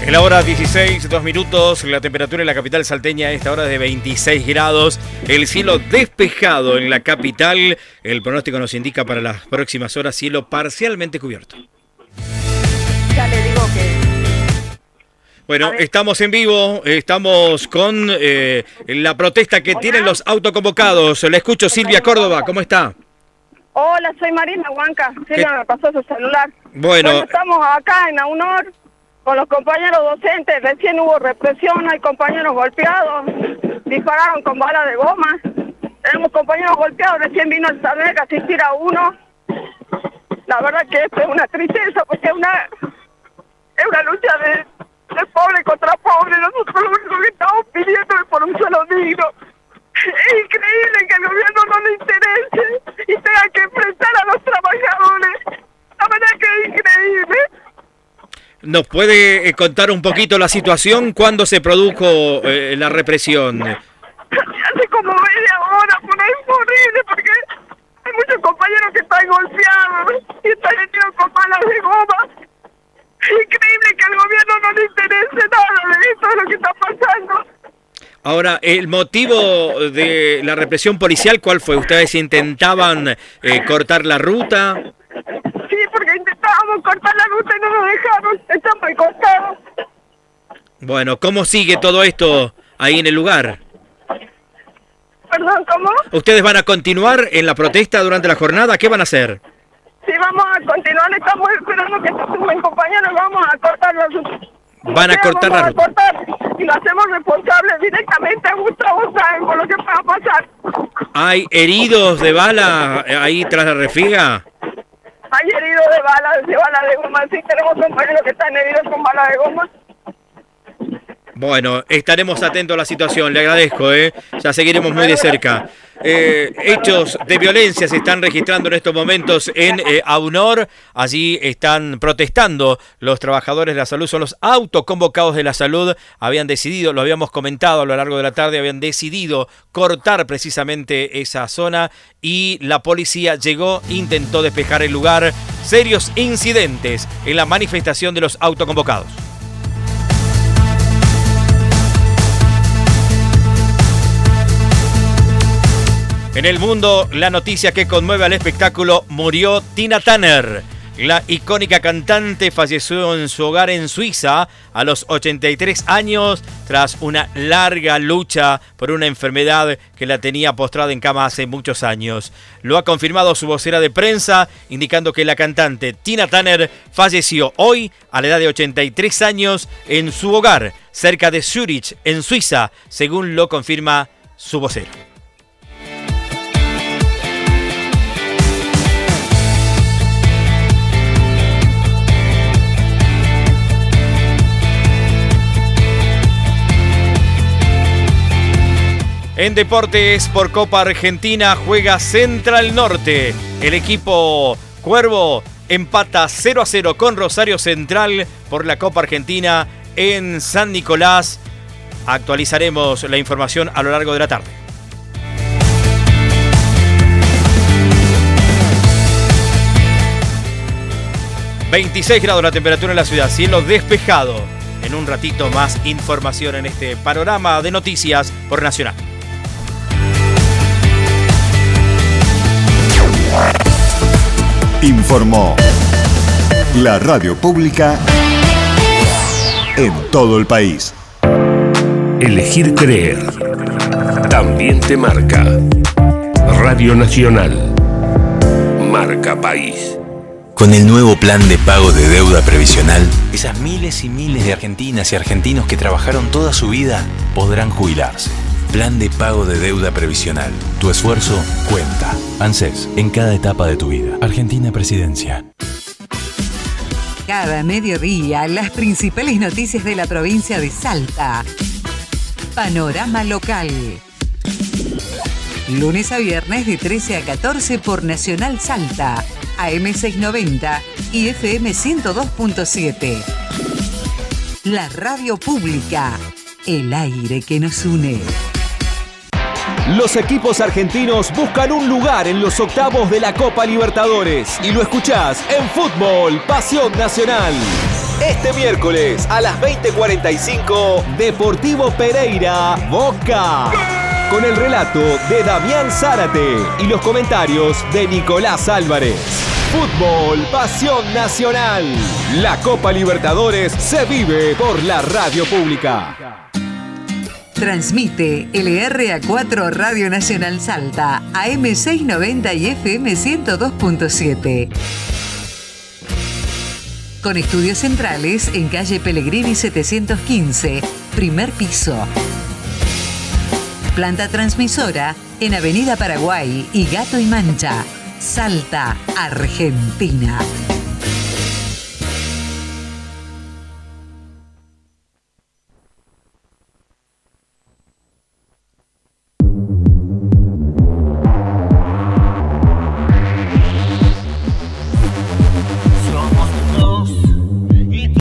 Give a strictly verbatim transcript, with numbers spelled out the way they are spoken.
En la hora dieciséis, dos minutos, la temperatura en la capital salteña a esta hora es de veintiséis grados, el cielo despejado en la capital, el pronóstico nos indica para las próximas horas cielo parcialmente cubierto. Ya le digo que... Bueno, estamos en vivo, estamos con eh, la protesta que tienen los autoconvocados. La escucho, Silvia Córdoba, ¿cómo está? Hola, soy Marina Huanca, Silvia me pasó su celular. Bueno, bueno estamos acá en AUNOR con los compañeros docentes, recién hubo represión, hay compañeros golpeados, dispararon con balas de goma, tenemos compañeros golpeados, recién vino el SAMEC a asistir a uno. La verdad que esto es una tristeza porque es una, es una lucha de, de pobre contra pobre, nosotros lo único que estamos pidiendo es por un suelo digno. Es increíble que al gobierno no le interese y tenga que enfrentar a los trabajadores. La verdad que es increíble. ¿Nos puede contar un poquito la situación? ¿Cuándo se produjo eh, la represión? Hace como media hora, por ahí fue horrible porque hay muchos compañeros que están golpeados y están heridos con balas de goma. Es increíble que al gobierno no le interese nada de esto, de lo que está pasando. Ahora, el motivo de la represión policial, ¿cuál fue? ¿Ustedes intentaban eh, cortar la ruta? Sí, porque intentábamos cortar la ruta y no nos dejaron, estamos al costado. Bueno, ¿cómo sigue todo esto ahí en el lugar? Perdón, ¿cómo? ¿Ustedes van a continuar en la protesta durante la jornada? ¿Qué van a hacer? Sí, vamos a continuar, estamos esperando que se sumen compañeros, vamos a cortar la ruta. Van a cortar la ruta. Cortar y lo hacemos responsable directamente a Gustavo Sáenz por lo que pueda pasar. ¿Hay heridos de bala ahí tras la refriega? Hay heridos de bala, de bala de goma, sí, tenemos compañeros que están heridos con bala de goma. Bueno, estaremos atentos a la situación, le agradezco, ¿eh? Ya seguiremos muy de cerca. Eh, hechos de violencia se están registrando en estos momentos en eh, AUNOR. Allí están protestando los trabajadores de la salud, son los autoconvocados de la salud. Habían decidido, lo habíamos comentado a lo largo de la tarde, habían decidido cortar precisamente esa zona y la policía llegó, intentó despejar el lugar. Serios incidentes en la manifestación de los autoconvocados. En el mundo, la noticia que conmueve al espectáculo: murió Tina Turner. La icónica cantante falleció en su hogar en Suiza a los ochenta y tres años tras una larga lucha por una enfermedad que la tenía postrada en cama hace muchos años. Lo ha confirmado su vocera de prensa, indicando que la cantante Tina Turner falleció hoy a la edad de ochenta y tres años en su hogar cerca de Zurich, en Suiza, según lo confirma su vocera. En deportes, por Copa Argentina juega Central Norte. El equipo Cuervo empata cero a cero con Rosario Central por la Copa Argentina en San Nicolás. Actualizaremos la información a lo largo de la tarde. veintiséis grados la temperatura en la ciudad, cielo despejado. En un ratito más información en este panorama de noticias por Nacional. Informó la radio pública en todo el país. Elegir creer también te marca. Radio Nacional. Marca País. Con el nuevo plan de pago de deuda previsional, esas miles y miles de argentinas y argentinos que trabajaron toda su vida podrán jubilarse. Plan de pago de deuda previsional. Tu esfuerzo cuenta. ANSES, en cada etapa de tu vida. Argentina Presidencia. Cada mediodía, las principales noticias de la provincia de Salta. Panorama Local. Lunes a viernes de trece a catorce por Nacional Salta, A M seiscientos noventa y F M ciento dos punto siete. La radio pública, el aire que nos une. Los equipos argentinos buscan un lugar en los octavos de la Copa Libertadores y lo escuchás en Fútbol Pasión Nacional. Este miércoles a las veinte cuarenta y cinco, Deportivo Pereira, Boca. Con el relato de Damián Zárate y los comentarios de Nicolás Álvarez. Fútbol, pasión nacional. La Copa Libertadores se vive por la radio pública. Transmite L R A cuatro Radio Nacional Salta, A M seiscientos noventa y F M ciento dos punto siete. Con estudios centrales en calle Pellegrini setecientos quince, primer piso. Planta transmisora en Avenida Paraguay y Gato y Mancha, Salta, Argentina.